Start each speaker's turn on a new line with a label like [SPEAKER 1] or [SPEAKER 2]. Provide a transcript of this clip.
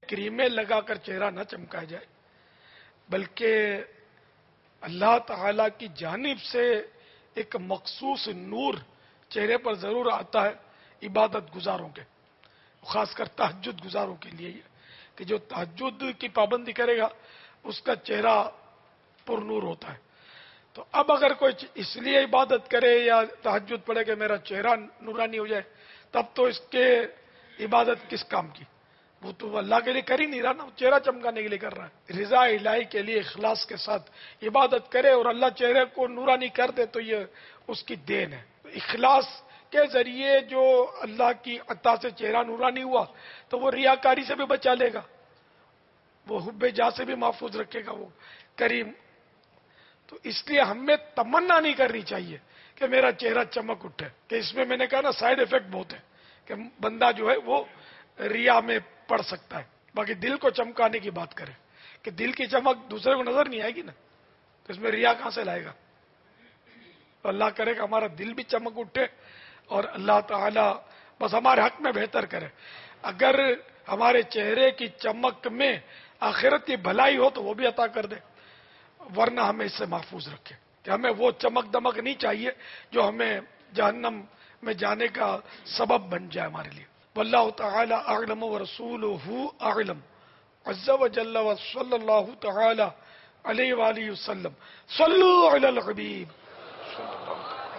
[SPEAKER 1] کریمیں لگا کر چہرہ نہ چمکایا جائے، بلکہ اللہ تعالی کی جانب سے ایک مخصوص نور چہرے پر ضرور آتا ہے عبادت گزاروں کے، خاص کر تہجد گزاروں کے لیے یہ کہ جو تہجد کی پابندی کرے گا اس کا چہرہ پر نور ہوتا ہے۔ تو اب اگر کوئی اس لیے عبادت کرے یا تہجد پڑھے کہ میرا چہرہ نورانی ہو جائے، تب تو اس کے عبادت کس کام کی؟ وہ تو اللہ کے لیے کر ہی نہیں رہا نا، وہ چہرہ چمکانے کے لیے کر رہا ہے۔ رضا الہی کے لیے اخلاص کے ساتھ عبادت کرے اور اللہ چہرے کو نورانی کر دے تو یہ اس کی دین ہے۔ اخلاص کے ذریعے جو اللہ کی عطا سے چہرہ نورانی ہوا تو وہ ریاکاری سے بھی بچا لے گا، وہ حب جاہ سے بھی محفوظ رکھے گا وہ کریم۔ تو اس لیے ہمیں تمنا نہیں کرنی چاہیے کہ میرا چہرہ چمک اٹھے، کہ اس میں نے کہا نا سائیڈ ایفیکٹ بہت ہے کہ بندہ جو ہے وہ ریا میں پڑ سکتا ہے۔ باقی دل کو چمکانے کی بات کرے کہ دل کی چمک دوسرے کو نظر نہیں آئے گی نا، تو اس میں ریا کہاں سے لائے گا؟ تو اللہ کرے کہ ہمارا دل بھی چمک اٹھے اور اللہ تعالی بس ہمارے حق میں بہتر کرے۔ اگر ہمارے چہرے کی چمک میں آخرت کی بھلائی ہو تو وہ بھی عطا کر دے، ورنہ ہمیں اس سے محفوظ رکھے کہ ہمیں وہ چمک دمک نہیں چاہیے جو ہمیں جہنم میں جانے کا سبب بن جائے ہمارے لیے۔ واللہ تعالی اعلم ورسولہ اعلم عز وجل وصلی اللہ تعالی علیہ وآلہ وسلم۔ صلو علی الحبیب صلی اللہ علیہ وسلم۔